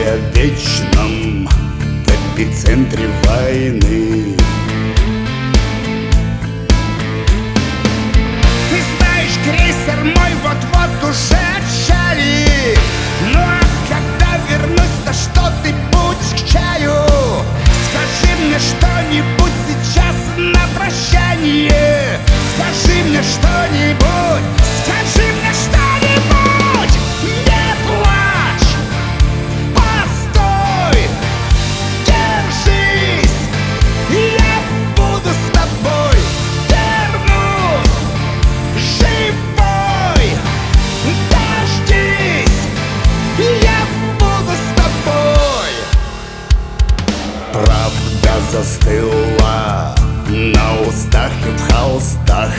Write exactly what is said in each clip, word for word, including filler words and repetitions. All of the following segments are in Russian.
о вечном эпицентре войны. Ты знаешь, крейсер мой вот-вот уже отчалит. Ну а когда вернусь, то что ты будешь к чаю? Скажи мне что-нибудь сейчас на прощание. Скажи мне что-нибудь, скажи мне что-нибудь. Не плачь, постой, держись, я буду с тобой. Вернусь живой, дождись, я буду с тобой. Правда застыла на устах и в холстах,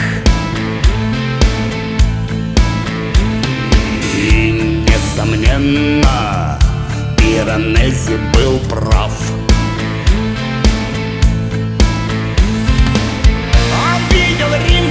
и, несомненно, Пиранези был прав. Он видел Рим